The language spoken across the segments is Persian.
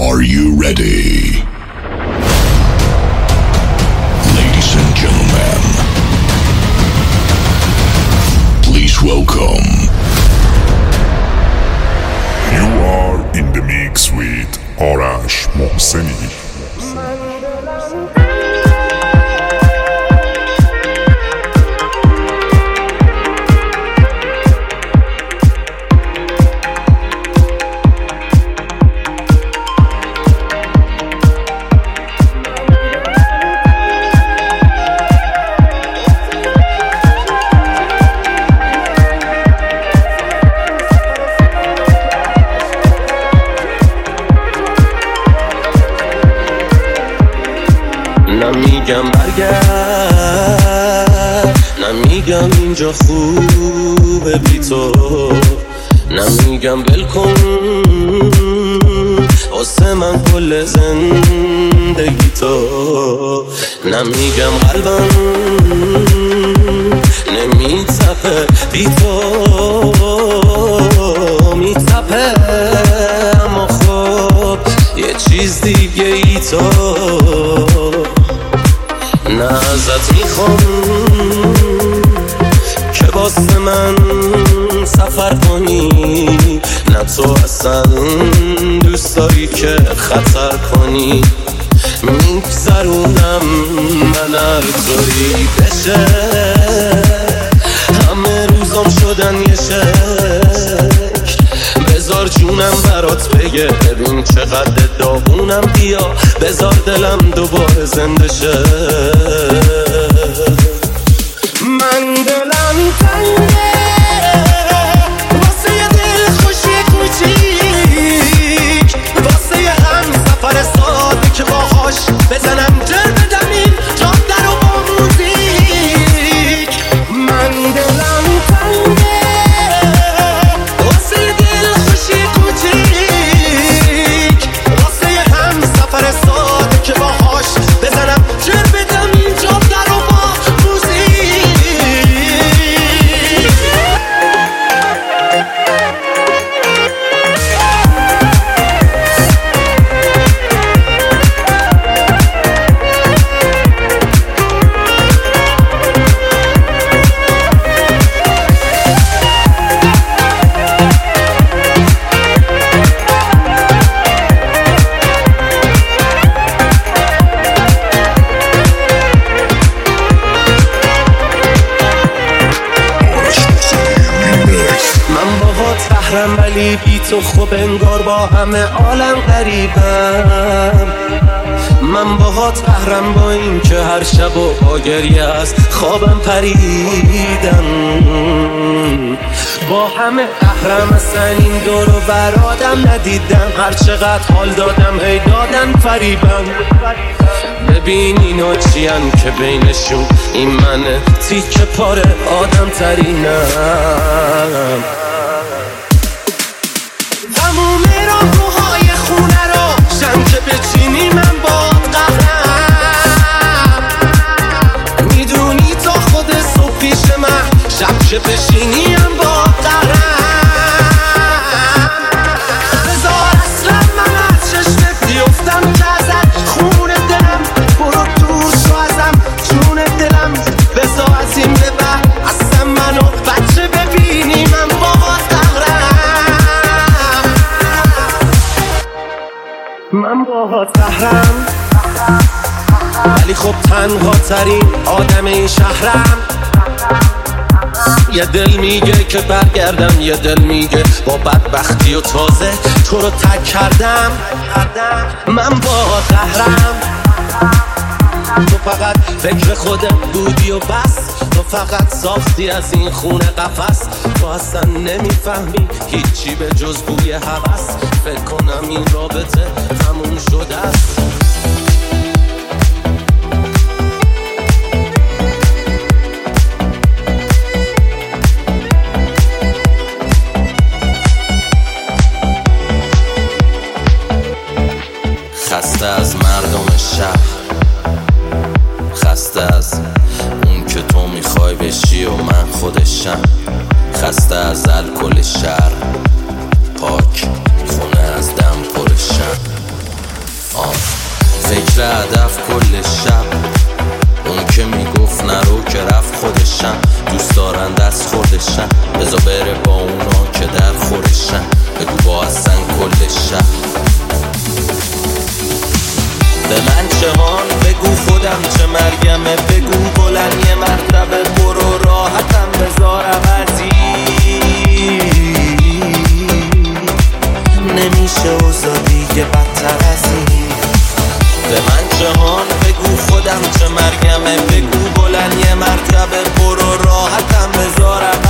Are you ready? Ladies and gentlemen, please welcome. You are in the mix with Arash Mohseni. نمیگم برگرد، نمیگم اینجا خوبه بی تو، نمیگم بلکن واسه من کل زندگی تو، نمیگم قلبم نمیتپه بی تو، میتپه اما خب یه چیز دیگه ای تو. نه ازت میخوام که واسه من سفر کنی، نه تو اصلا دوست داری که خطر کنی، میگذرونم من هر طوری بشه، همه روزام شدن یه شکل، بذار جونم برات بگه ببین چقدر داغونم، بیا بذار دلم دوباره زنده شه. من دلم تنگه واسه یه دل خوشی کوچیک، واسه یه هم سفر ساده که باهاش بزنم جر بدم این جاده رو با موزیک. من دلم تنگه واسه یه دل خوشی کوچیک، واسه یه هم سفر ساده که باهاش بزنم جر بدم این جاده رو با بهرم، ولی بی تو خوب انگار با همه عالم غریبم. من باهات بهرم با این که هر شب و با گریه از خوابم پریدم، با همه بهرم اصلا این دور و بر آدم ندیدم، هر چقدر حال دادم هی دادن فریبم. ببین اینا چیان که بینشون این منه تیکه پاره آدم ترینم. تموم راهروهای خونه رو شم که بچینی من باد قهرم، میدونی تا خود صبح پیش من شب که بشینی من باد قهرم. بذار اصلا من از چشمت بیفتم که ازت خون دلم، برو دور شو ازم جون دلم، بذار از این به بعد اصلا منو بچه ببینی من باد قهرم. من باهات بهرم، ولی خب تنها ترین آدم این شهرم. یه دل میگه که برگردم، یه دل میگه با بدبختی و تازه تو رو تک کردم. من باهات بهرم، تو فقط فکر خودت بودی و بس، تو فقط ساختی از این خونه قفس، تو اصلا نمیفهمی هیچی به جز بوی هوس، فکر کنم این رابطه تموم شده است. خسته از مردم شهر، خسته از اون که تو میخوای بشی و من خودشم، خسته از الکل شهر، پاک خونه از دم پرشم. نمیشه اوضاع دیگه بدتر از این. به من جهان بگو خودم چه مرگمه، بگو بلند یه مرتبه برو راحتم بذارم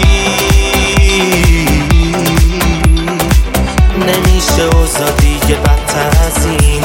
نمیشه اوضاع دیگه بدتر از این.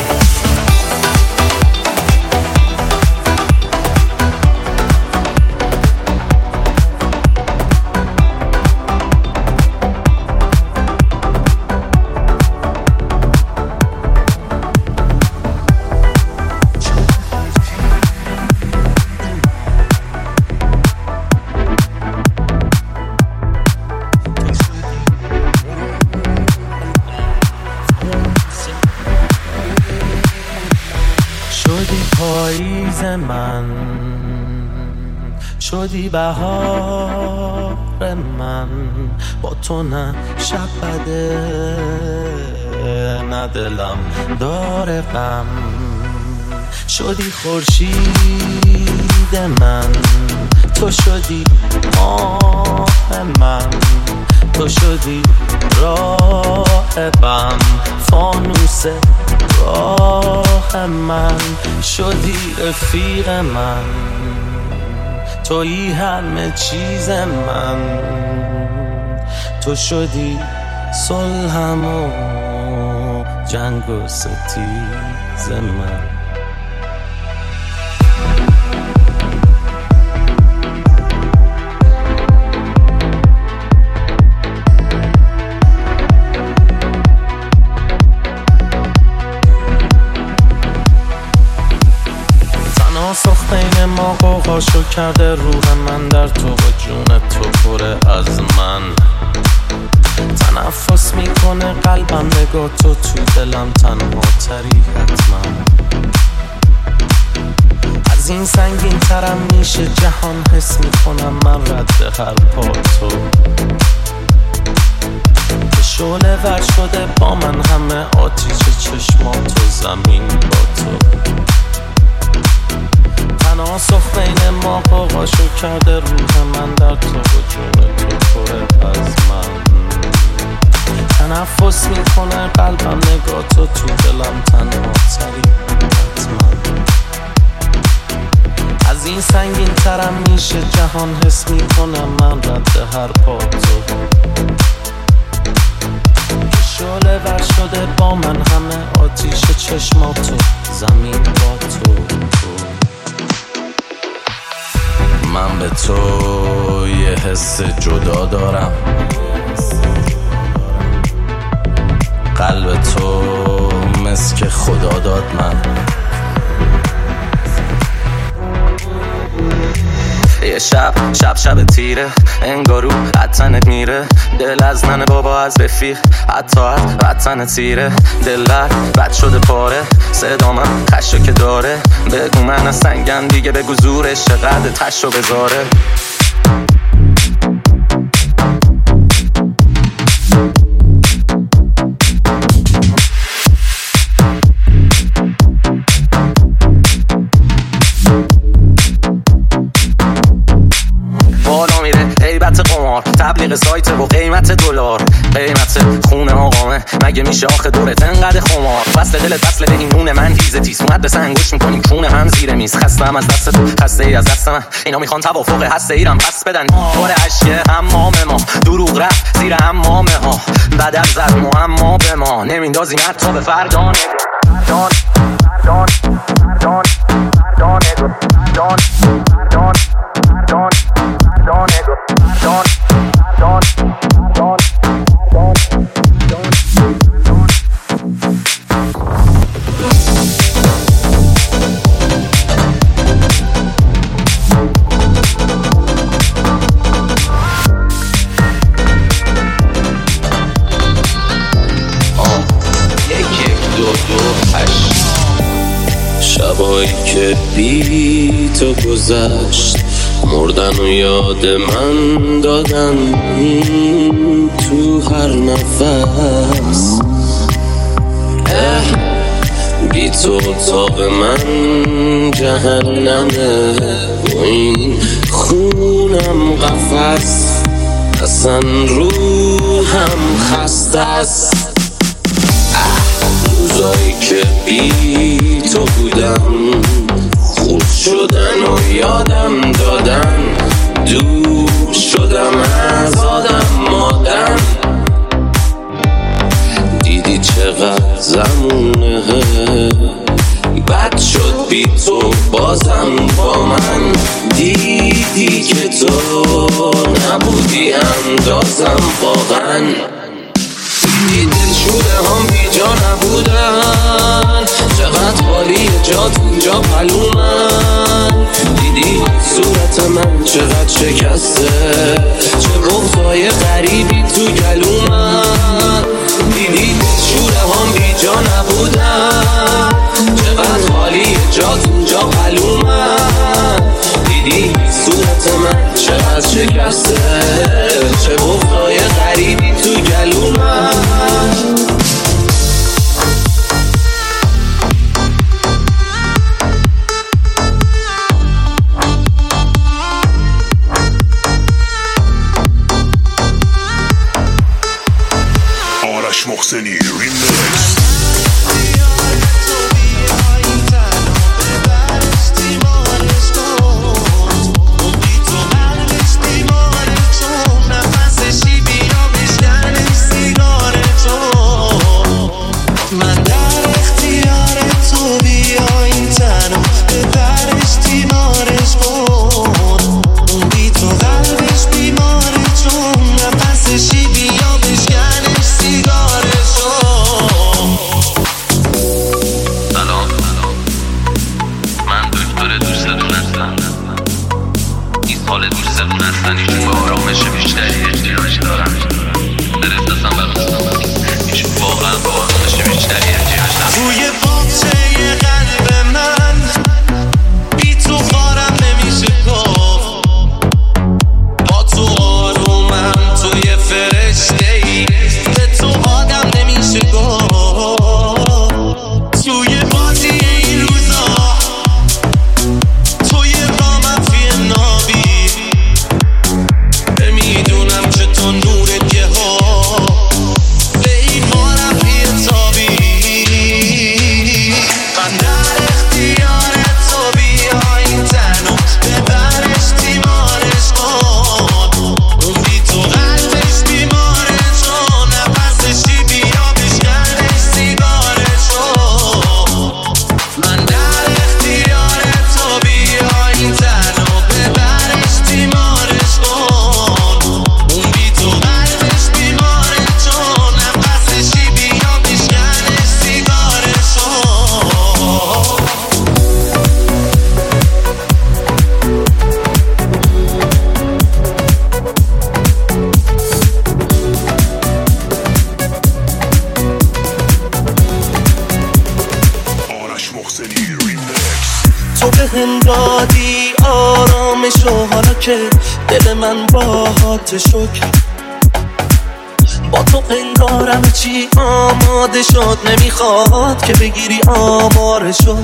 شدی پاییز من، شدی بهار من، با تو نه شب بده نه دلم داره غم. شدی خورشید من، تو شدی ماه من، تو شدی راهبم، فانوس راه من، شدی رفیق من، تویی همه چیز من، تو شدی صلحم و جنگ و ستیز من. تناسخ بین ما قوقاشو کرده، روح من در تو و جون تو پره از من. تنفس میکنه قلبم نگاه تو دلم تنها تری حتما. از این سنگین ترم میشه جهان، حس میکنم من رد هر پا تو. شعله ور شده با من همه آتیش چشمات و زمین با تو. تناسخ بین ما قوقاشو کرده، روح من در تو و جون تو پره از من. تنفس میکنه قلبم نگاه تو دلم تنها تری حتما. از این سنگین ترم میشه جهان، حس میکنم من رد هر پا تو. شعله ور شده با من همه آتیش چشماتو زمین با تو. من به تو یه حس جدا دارم، قلب تو مسک خدا داد من. یه شب تیره، انگارو حتنت میره. دل از من بابا از رفیق، حتی وطن تیره. دل بد شده پاره، صدا من خشو که داره. بگو من از سنگم دیگه، بگو زورش چقدر تشو بذاره. تبلیغ سایت و قیمت دلار، قیمت خونه آقامه. مگه میشه آخه دورت انقدر خمار؟ فصل دلت فصل به این نون من ریزه تیز. اومد به سنگوش میکنیم کونه هم زیر میز. خستم از دست تو، خسته ای از دست من. اینا میخوان توافق هسته ایرم پس بدن. باره عشق حمام ما، دروغ رفت زیر حمامه ها. بدل زد معما به ما، نمیندازیم حتی به فردان. شبایی که بی تو گذشت، مردن و یاد من دادن تو هر نفس. بی تو اتاق من جهنمه و این خونم قفس. اصلا روحم خسته است. که بی تو بودم، خود شدن و یادم دادن، دور شدم از آدم مادم. دیدی چقدر زمونه بد شد بی تو بازم با من، دیدی که تو نبودی اندازم واقعا. دیدی دلشوره هم بی جا نبودن، چقدر خالی جات اونجا پلومن. دیدی صورت من چقدر شکسته، چه بغضای غریبی تو گلومن. دیدی دلشوره هم بی جا نبودن، چقدر خالی جات اونجا پلومن. دیدی صورت من چقدر شکسته، چه بغضای غریبی تو گلومن. آرش محسنی ریمیکس. تو به هم دادی آرامشو، حالا که دل من باهات شکر. با تو پندارم چی آماده شد، نمیخواد که بگیری آمارشو.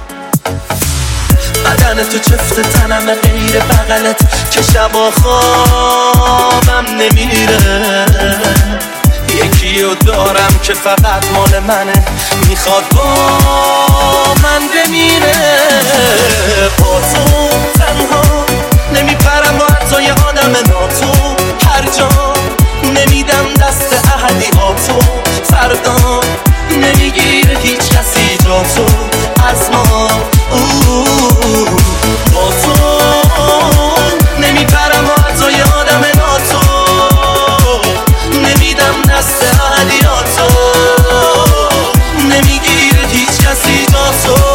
بدن تو چفت تنم غیر بغلت، که شبا خوابم نمیره. یکیو دارم که فقط مال منه، میخواد با من بمیره. با تو تنها نمیپرم با حتی یه آدم ناتو، هر جا نمیدم دست احدیاتو. فردا نمیگیره هیچ کسی جاتو از ما. با تو نمیپرم با حتی یه آدم ناتو، نمیدم دست احدیاتو. نمیگیره هیچ کسی جاتو.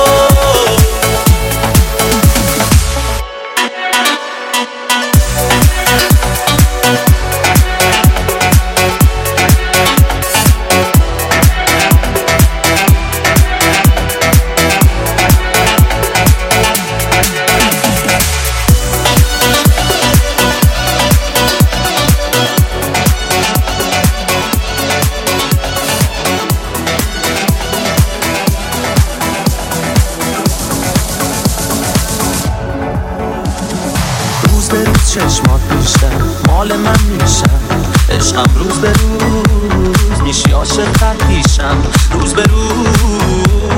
چشمات بیشتر مال من میشن، عشقم روز به روز میشی عاشق تر پیشم. روز به روز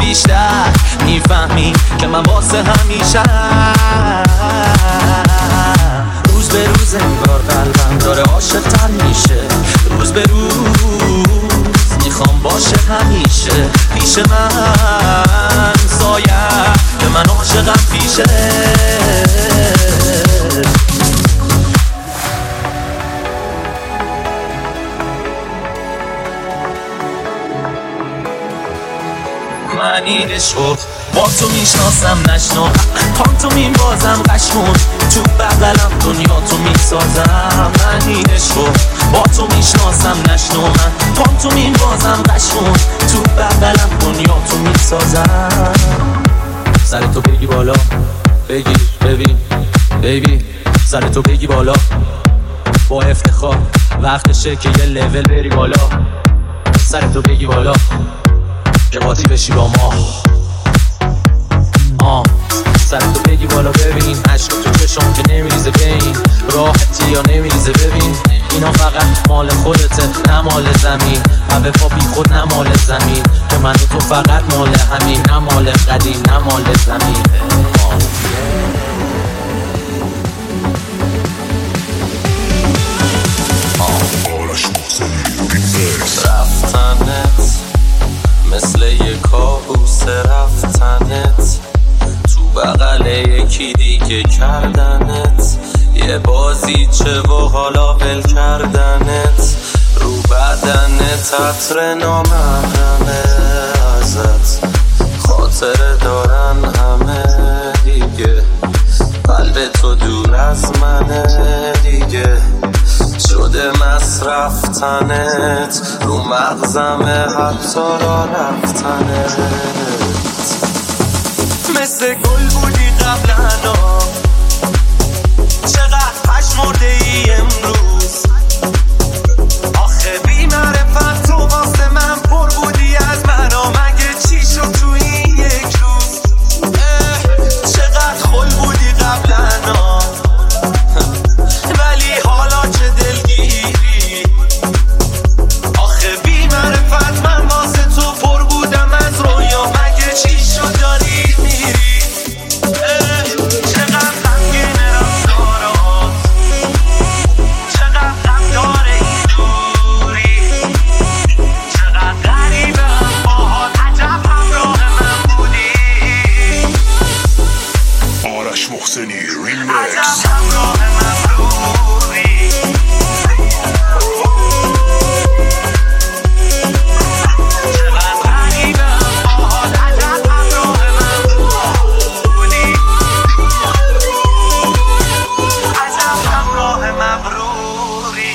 بیشتر میفهمی که من واسه همیشه روز به روز انگار قلبم داره عاشق‌تر میشه روز به روز میخوام باشه همیشه پیش من سایه که من عاشقم پیشه من این عشقو با تو میشناسم نشنو پانتو میبازم قشمون تو بغلم دنیا تو میسازم من این عشقو با تو میشناسم نشنو من پانتو میبازم قشمون تو بغلم دنیا تو میسازم سر تو بگی بالا بگیر ببین بیبی سر تو بگی بالا با افتخار وقتشه که یه لول بری بالا سر تو بگی بالا که قاطی بشی با ما سر تو بگی بالا ببین عشق تو چشم که نمیریزه بین راحتی یا نمیریزه ببین اینا فقط مال خودته نه مال زمین همه پا بی خود نه مال زمین که من و تو فقط مال همین نه مال قدیم نه مال زمین آرش محسنی ریمیکس رفتنت مثل یه کابوس رفتنت تو بغل یکی دیگه کردنت یه بازیچه و حالا ول کردنت رو بدنت عطر نامحرمه ازت خاطره دارن همه دیگه قلب تو دور از منه دیگه شده مصرفتنت رو مغزمه حتی را رفتنت مثل گل بودی قبلنا چقدر پشمرده ای امروز آخه بی معرفت تو واسه من پر بودی از منو مگه چی شد تو این یک روز چقدر خل بودی قبلنا ولی حالا چه دلگیری آخه بی معرفت من واسه تو پر بودم از رویا مگه چی شد داری میری چقدر غمگین رفتارات چقدر غم داره این دوری چقدر غریبم باهات عجب همراه من بودی آرش محسنی ریمیکس عجب همراه من بودی چقدر غریبم باهات عجب همراه من بودی عجب همراه مبروری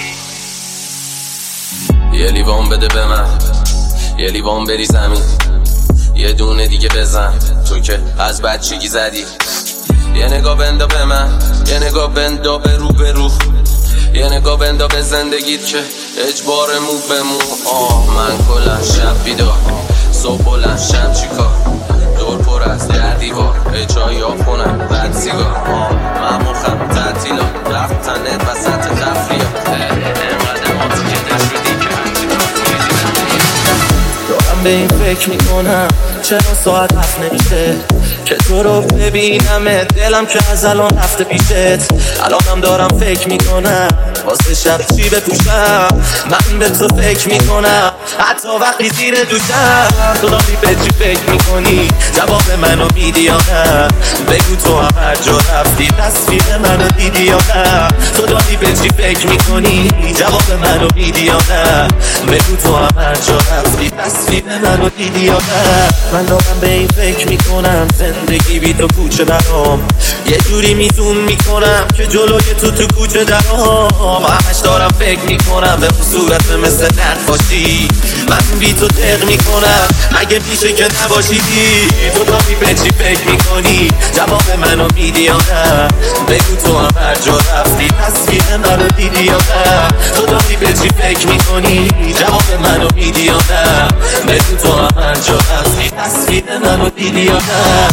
یه لیوان بده به من یه لیوان بری زمین یه دونه دیگه بزن تو که از بچگی زدی یه نگاه بندا به من یه نگاه بندا به رو یه نگاه بندا به زندگیت که اجبار مو به مو من کلا شب بیدار صبح بلند شب چیکار دور پر از در دیوار اجایی ها خونم بد سیگار من مخم تعطیلا رفتنت وسط تفریات انقدر ماتی که نشدی که دارم به این فکر میکنم چرا ساعت هفت نمیشه که تو رو ببینم دلم که از الان رفته پیشت الانم دارم فکر میکنم واسه شب چی بپوشم من به تو فکر میکنم حتی وقتی زیر دوشم تو داری به چی فکر میکنی جواب منو میدی یا نه بگو تو هم هر جا رفتی تصویر منو دیدی یا نه تو داری به چی فکر میکنی جواب منو میدی یا نه بگو تو هم هر جا رفتی تصویر منو دیدی یا نه من دارم به این فکر میکنم زندگی بی تو کوچه برام یه جوری میزون میکنم که جلوی تو کوچه درام همش دارم فکر میکنم به صورت مثل نقاشی من بی تو دق میکنم اگه پیشه که نباشیدی تو داری به چی فکر میکنی جواب منو میدی یا نه بگو تو هم هر جا رفتی تصویر منو دیدی یا نه تو داری به چی فکر میکنی جواب منو میدی یا نه بگو تو هم هر جا رفتی تصویر منو دیدی یا نه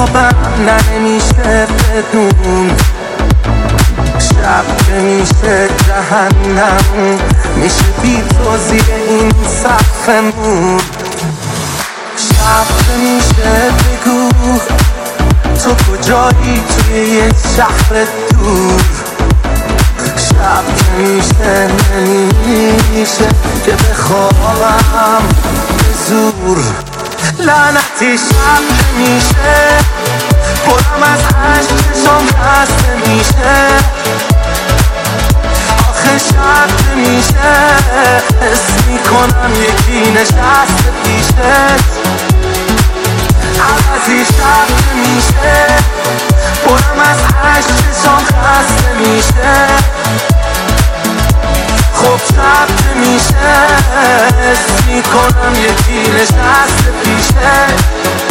خوابم نمیشه بدون شب که میشه جهنم میشه بی تو زیر این سقفمون شب که میشه بگو تو کجایی توی یه شهر دور شب که میشه نمیشه که بخوابم به زور لعنتی شب که میشه پرم از عشق چشم خسته میشه آخه شب که میشه حس میکنم یکی نشسته پیشت عوضی شب که میشه پرم از عشق چشم خسته میشه خب شب که میشه حس میکنم یکی نشسته پیشت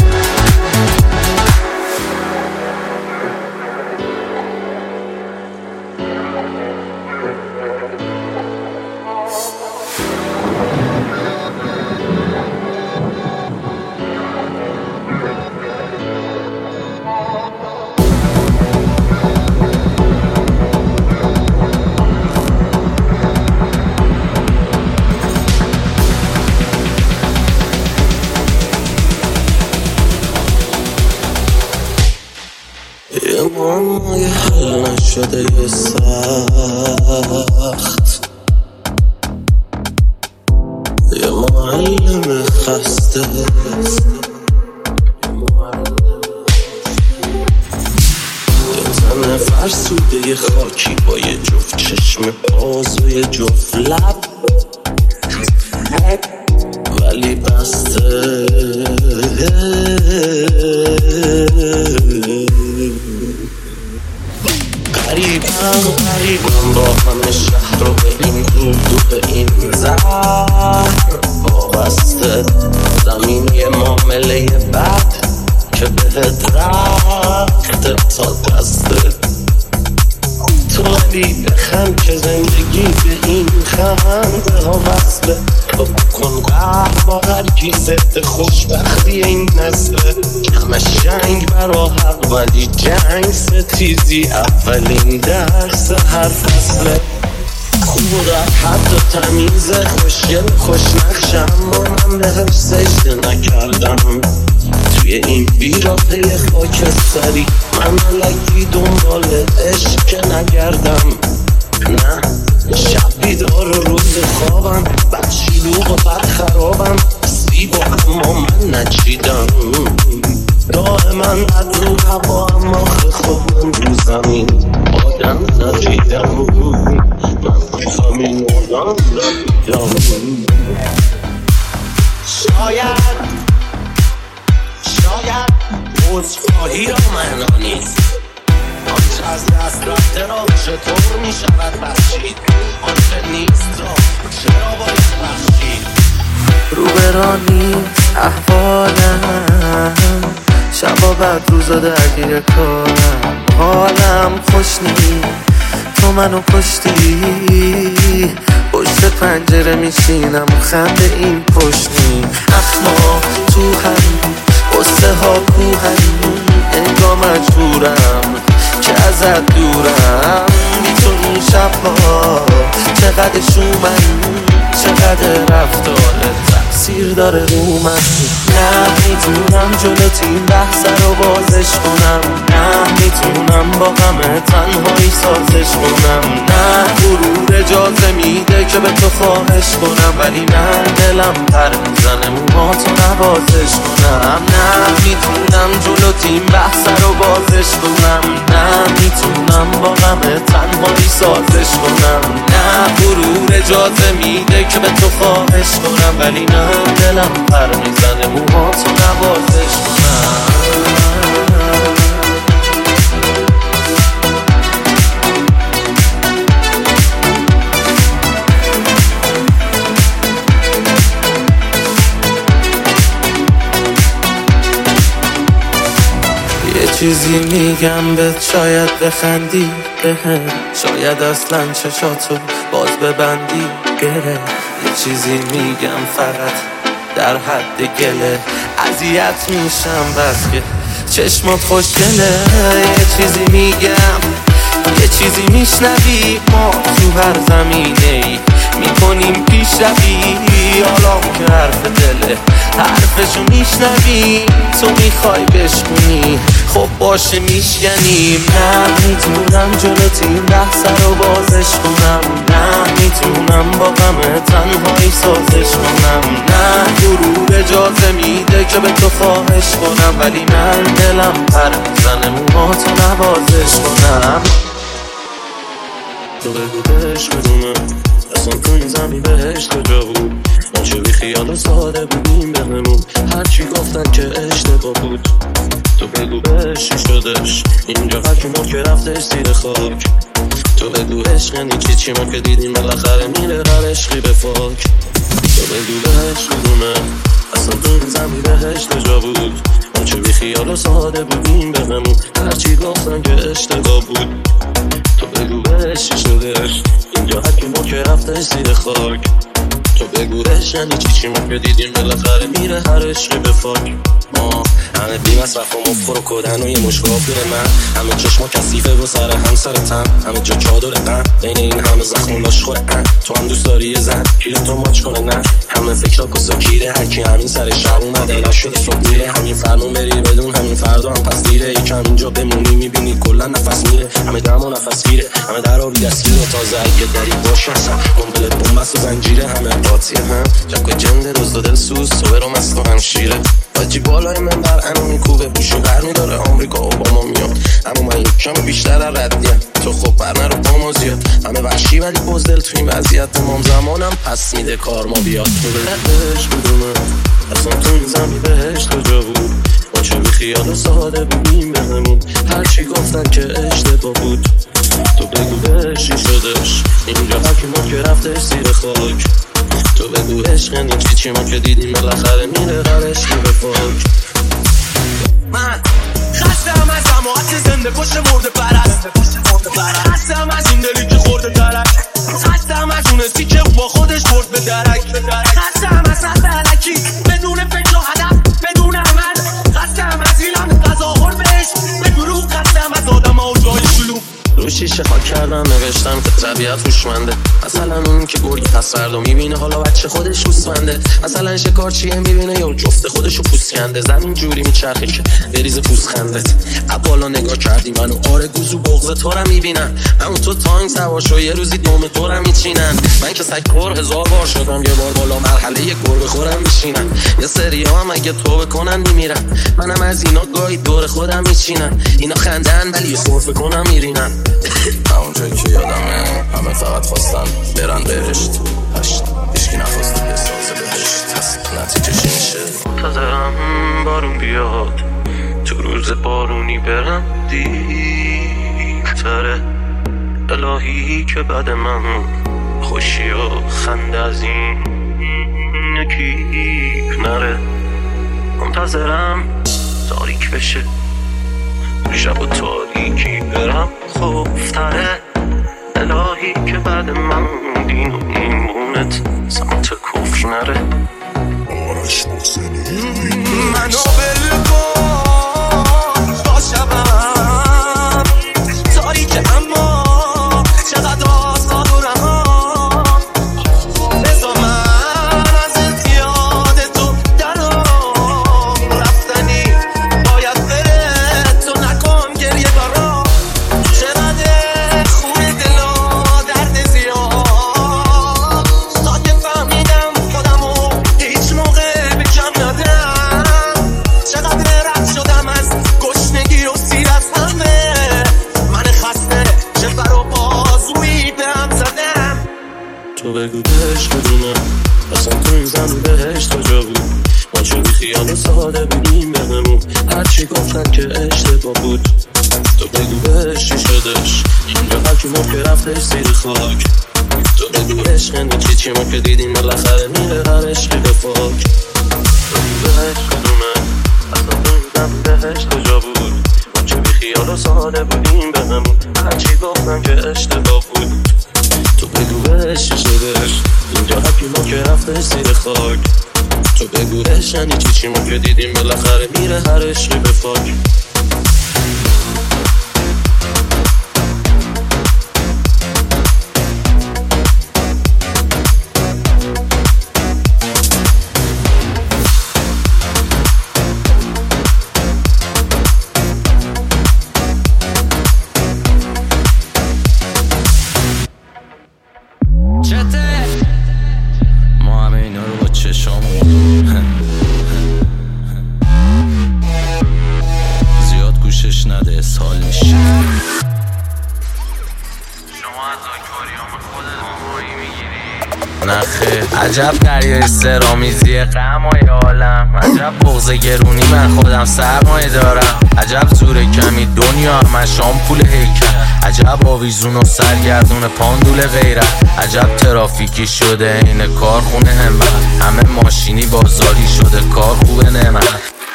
یه معمای حل نشده یه سخت یه معلم خسته یه تن فرسوده یه خاکی با یه جفت چشم باز و یه جفت لب ولی بسته قریبم با همه شهر رو به این دود و به این زهر وابسته زمین یه معامله بد که بهت رفته تا دسته تو ولی بخند که زندگی به این خنده ها وصله تو بکن قهر با هر کی ضد خوشبختی این نسله همه شنگ برا حق ولی جنگ ستیزی اولین درس هر فصله خوب در حد و تمیزه خوشگل خوشنقشم اما من بهش سجده نکردم توی این بیراپه خاک سری من علکی دنبال عشق که نگردم نه شب بیدار و روز خوابم بد شلوغ و بد خرابم سیب و اما من نچیدم دائما بد رو هوا اما خود من رو زمین آدم ندیدم من زمین آدم ندیدم شاید عذرخواهی را معنا نیست آنچه از دست رفته را چطور می شود بخشید آنچه نیست را چرا باید بخشید روبرانی احوالم شبا بعد روزا درگیر کارم حالم خوش نیست تو منو کشتی پشت پنجره میشینم و خنده این پشت نی اخما تو هم قصه ها کوهن انگاه مجبورم که ازت دورم بی تو این شبها چقدر شومن چقدر رفتارت تأثیر داره رو من نه میتونم جلوت این بحث رو بازش کنم نه میتونم با همه تنهایی سازش کنم نه غرور اجازه میده که به تو خواهش کنم ولی نه دلم پر میزنه موهاتو نوازش کنم نه میتونم جلوت این بحث رو بازش کنم نه میتونم با همه تنهایی سازش کنم نه غرور اجازه میده که به تو خواهش کنم ولی نه دلم پر میزنه موهاتو نوازش کنم یه چیزی میگم بهت شاید بخندی بهم شاید اصلا چشاتو باز ببندی گره یه چیزی میگم فقط در حد گله اذیت میشم بس که چشمات خوشگله، یه چیزی میگم یه چیزی میشنوی، ما تو هر زمینه‌ای میکنیم پیشروی. حالا که حرف دله حرفشو میشنوی، تو میخوای بشکنی خب باشه میشکنیم. نه میتونم جلوت این بحث رو بازش کنم، نه میتونم با غم تنهایی سازش کنم، نه غرور اجازه میده که به تو خواهش کنم، ولی من دلم پر میزنه موهاتو نوازش کنم. تو بگو بهش بدونه اصلا تو این زمین بهش کجا بود، ما چه بی خیال و ساده بودیم بهمون، هرچی گفتن که اشتباه بود. تو بگو بهش چی شدش اینجا هرکی ما که رفتش زیر خاک. تو بگو عشق یعنی چی ما که دیدیم بالاخره میره هر عشقی به فاک. تو بگو بهش بدونه اصلا تو این زمین بهش کجا بود، ما چه بی خیال و ساده بودیم بهمون، هرچی گفتن که اشتباه بود. تو بگو بهش چی شدش اینجا هرکی ما که رفتش زیر خاک. تو بگو عشق یعنی چی ما که دیدیم بالاخره میره هر عشقی به فاک. همه بیم از رفت و مفخور و کدن و یه مشکافیر من، همه چشما کثیفه و سر هم سر تن، همه جا چادر غم بین این همه زخم لاشخور ان. تو هم دوست داری یه زن کیره تو ماچ کنه نه، همه فکرها کسا کیره، هرکی همین سر شب اومده نشده صبح میره، همین فرمون بری بدون همین فردا هم پس دیره، یکم اینجا بمونی میبینی کلا نفس میره، همه دم و نفس گیره، همه در آبی دستگیره، تازه اگه دری باشه اصلا قنبله بومبست و زنجیره، همه قاطیه هم جک و جنده روز دل سوز صبر و مست و همشیره. باجی بالای من بر انو میکوبه بوشو برمیداره آمریکا اوباما میاد، اما من یکم بیشتر در ردیم، تو خب بر نرو پامو زیاد، همه وحشی ولی بزدل تو این وضعیت، تمام زمانم پس میده کار ما بیاد. تو بهش بدونه اصلا تو این زمین بهش کجا بود، ما چه بی خیال و ساده بودیم بهمون، هرچی گفتن که اشتباه بود. تو بگو بهش چی شدش اینجا هرکی ما که رفتش زیر خاک. تو بگو عشق یعنی چی ما که دیدیم بالاخره میره هر عشقی به فاک. من خستم از جماعت زنده پشت مرده پرست، خستم از این دلی که خورده درک، خستم از اون اسکی که با خودش برد به درک، خستم از سخت علکی بدون فکر و هدف بدون عمل، خستم از ایلان تظاهر بهش به گروه، خستم از آدم ها و جای شلوغ. رو شیشه خاک کردم نوشتم که طبیعت هوشمنده، مثلا اون که گرگی پس فردا میبینه حالا بچه خودش روسفنده، مثلا شکارچیه میبینه یا جفته خودشو پوست کنده، زمین جوری میچرخه که بریز پوست خندت. بالا نگاه کردی منو آره گوزو بغض تو رو میبینن، همون تو تایم سواشو یه روزی دوم تو رو میچینن، من که سگخور 1000 بار شدم یه بار بالا مرحله یه گربه خورم میشینن، یه سری ها هم اگه توبه کنن میمیرن، منم از اینا گاهی دور خودم میچینن، اینا خندن ولی صرف کنم میرینن. همونجایی که یادمه همه فقط خواستن برن بهشت، هیچکی نخواست بسازه بهشت، هست نتیجه چی میشه؟ منتظرم بارون بیاد، تو روز بارونی برم دیرتره، الهی که بعد من خوشی و خنده از این یکی نره. منتظرم تاریک بشه شب و تاریکی برم خوفتره، الهی که بعد من دین و ایمونت سمت کفر نره. آرش محسنی منو بلکن با شبم تاریک اما چقدر آزاد و رها، بزا من ازت یاد تو درام رفتنی باید بره، تو نکن گریه برام، چقدر خون دل و درد زیاد، تا که فهمیدم خودمو هیچ موقع به کم ندم، چقدر رد شدم از گشنگی و سیر از همه، من خسته شفر و بازویی به هم زدم. تو بگو بهش بدونه اصلا تو این زمین بهش کجا بود، ما چه بی خیال و ساده بودیم بهمون، هرچی گفتن که اشتباه بود. تو بگو بهش چی شدش اینجا هرکی ما که رفتش زیر خاک. تو بگو عشق یعنی چی ما که دیدیم بالاخره میره هر عشقی به فاک. تو بگو بهش کدومه اصلا تو این زمین بهش کجا بود، ما چه بی خیال و ساده بودیم بهمون، هرچی گفتن که اشتباه بود. تو بگو بهش چی شدش اینجا هرکی ما که رفتش زیر خاک. تو بگو عشق یعنی چی ما که دیدیم بالاخره میره هر عشقی به فاک. نخه. عجب دریای سرامیزی غمای عالم، عجب بغض گرونی من خودم سرمایه دارم، عجب زور کمی دنیا همش آمپول هیکل، عجب آویزون و سرگردون پاندول غیرت، عجب ترافیکی شده این کارخونه همت، همه ماشینی بازاری شده کار خوبه نعمت.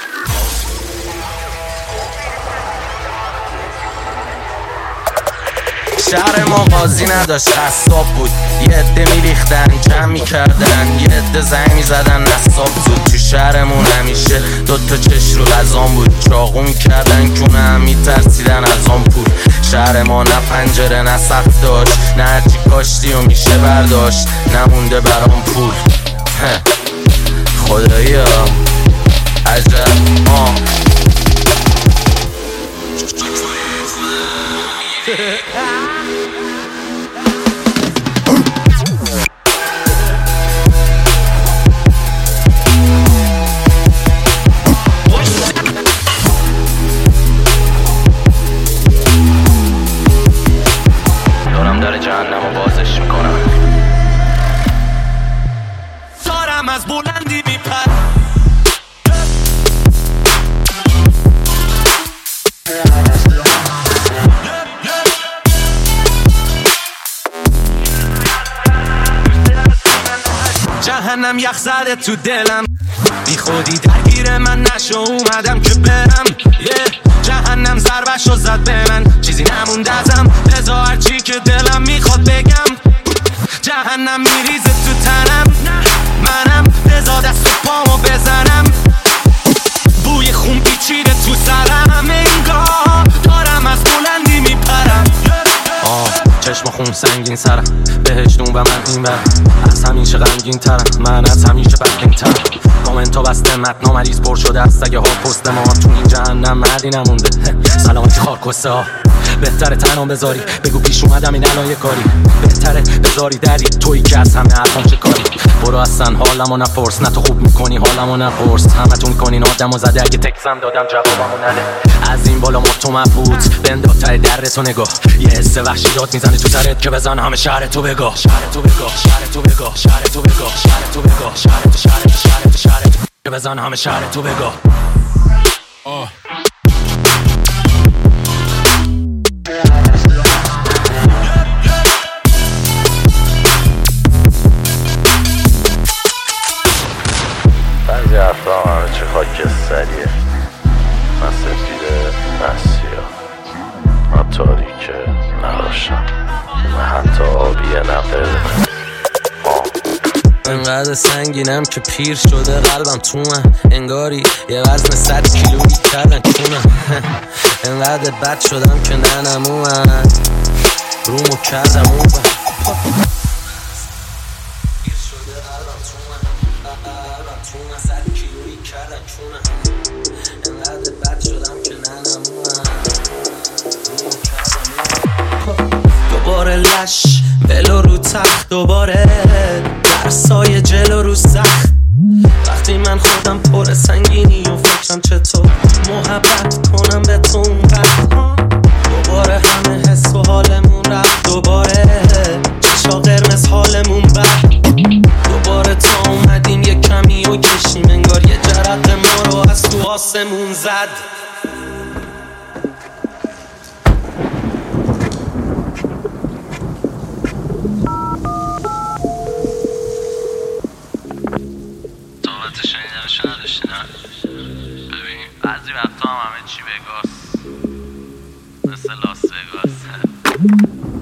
شهر ما قاضی نداشت قصاب بود، یه عده میریختن جمع میکردن، یه عده زنگ میزدن نصاب زود. تو شهرمون همیشه دوتا چش رو غذام بود، چاقو میکردن کونه هم میترسیدن از آن پول. شهر ما نه پنجره نه سقف داشت، نه هرچی کاشتی و میشه برداشت، نمونده برام پول. خدایا عجب دارم در جهنم رو بازش میکنم، دارم از بلندی میپرم. جهنم یخ زده تو دلم، بی خودی درگیر من نشو اومدم که برم. جهنم ضربشو زد به من، چیزی نمونده ازم، لذا هرچی که دلم میخواد بگم. جهنم میریزه تو تنم، منم لذا دست و پامو بزنم. بوی خون پیچیده تو سرم، انگار دارم از بلندی میپرم. چشم خون سنگین سرم، بهش نون و من این برم، از همیشه غمگین ترم، من از همیشه بدبین ترم. کامنتا بسته متنا مریض پر شده از سگه ها پست ما، تو این جهنم مردی نمونده. سلامتی خارکسته ها، بهتره تنام بذاری، بگو پیش اومدم این الان یه کاری، بهتره بذاری دری تویی که از همه حرفان چه کاری. برو اصلا حالمو نپرس، نه تو خوب میکنی حالمو نپرس، همتون کنین آدمو زده، اگه تکسم دادم جوابمو نده. از این بالا مطمئن مبهوت بنداز تای درتو نگاه، یه حس وحشی داد میزنه تو سرت که بزن همه شهر تو بگاه، شهر تو بگاه، شهر تو بگاه، شهر تو بگاه، شهر تو بگاه، شهر تو شهر تو شهر تو شهر تو که بزن همه شهر تو بگاه. بعضی حرفا همه چه خاکستریه، نه سفیده نه سیاه، نه تاریکه نه روشن، نه حتی آبیه نه قرمز. انقدر سنگینم که پیر شده قلبم تو من، انگاری یه وزن 100 کیلویی کردن کونم. انقدر بد شدم که ننم اومد رومو کردم اون پیر شده قلبم تو من 100 کیلویی کردن کونم. انقدر بد شدم که ننم اومد رومو کردم اون. دوباره لش بلو رو تخت، دوباره درسای جلو رو سخت. وقتی من خودم پر سنگینی و فکرم چطور محبت کنم به تو اونقدر. دوباره همه حس و حالمون رفت، دوباره چشا قرمز حالمون بر. دوباره تا اومدیم یه کمی و کشیم، انگار یه جرقه ما رو از تو آسمون زد. ببین بعضی وقتا هم همه چی بگاست، مثل لاس وگاس.